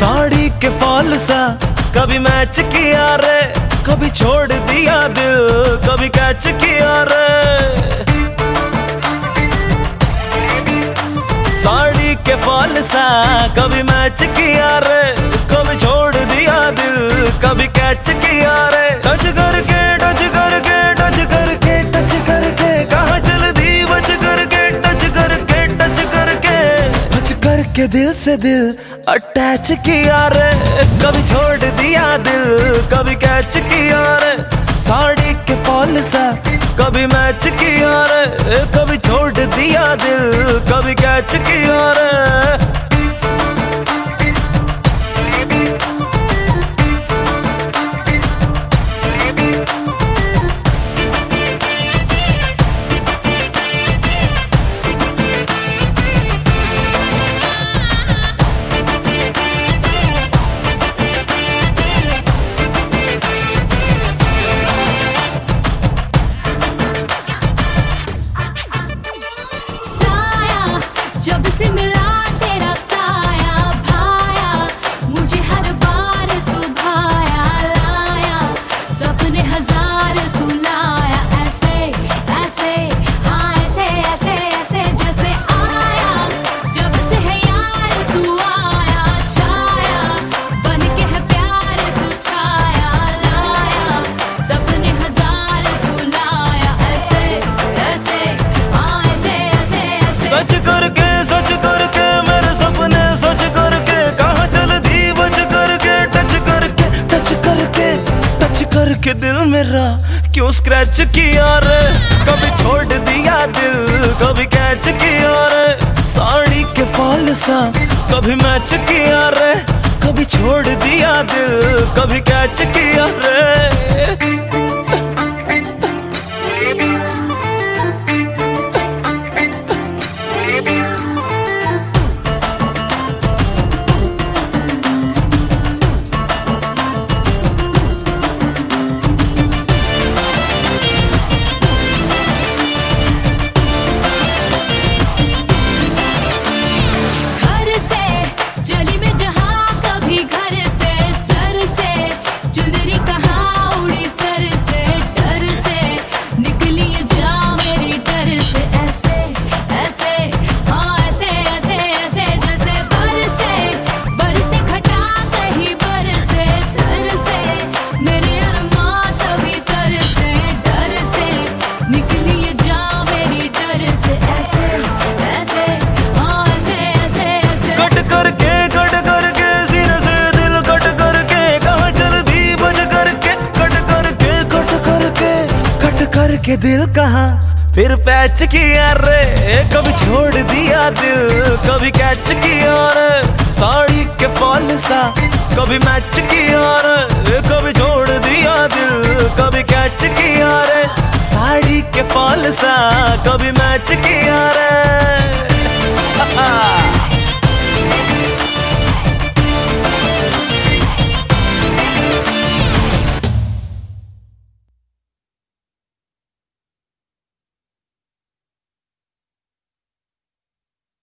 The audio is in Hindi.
साड़ी के फॉल सा कभी मैच किया रे, कभी छोड़ दिया दिल, कभी कैच किया रे। साड़ी के फॉल सा कभी मैच किया रे, कभी छोड़ दिया दिल, कभी कैच किया रे। टच करके टच करके टच करके टच करके कहाँ चल दी बच करके, टच करके टच करके टच करके दिल से दिल अटैच किया रे, कभी छोड़ दिया दिल, कभी कैच किया रे। साड़ी के फॉल सा कभी मैच किया रे, कभी छोड़ दिया दिल, कभी कैच किया रे। जब से मिला तेरा साया भाया, मुझे हर बार तू भाया लाया, सपने हजार तू लाया। ऐसे ऐसे हाँ ऐसे ऐसे ऐसे जैसे आया, जब से है यार तू आया छाया, बन के है प्यार तू छाया लाया, सपने हजार तू लाया। ऐसे ऐसे हाँ ऐसे ऐसे ऐसे सच करके सच करके मेरे सपने सच करके कहाँ चल दी बच करके, टच करके टच करके टच करके दिल मेरा क्यों स्क्रैच किया रे। कभी छोड़ दिया दिल, कभी कैच किया रे। साड़ी के फॉल सा कभी मैच किया रे, कभी छोड़ दिया दिल, कभी कैच किया रे। चली मैं जहाँ कभी घर से, सर से चुनरी कहाँ उड़ी सर से, डर से निकली जा मेरी डर से। ऐसे ऐसे हाँ ऐसे ऐसे ऐसे जैसे बरसे घटा कहीं बरसे, तर से मेरे अरमां सभी तर से, डर से निकली जा मेरी डर से। ऐसे ऐसे हाँ ऐसे ऐसे ऐसे कट करके कट करके सीने से दिल कट करके कहाँ चल दी बज करके, कट करके कट करके कट करके दिल कहाँ फिर पैच किया रे। कभी छोड़ दिया दिल, कभी कैच किया रे। साड़ी के फॉल सा कभी मैच किया रे, कभी छोड़ दिया दिल, कभी कैच किया रे। साड़ी के फॉल सा कभी मैच किया रे।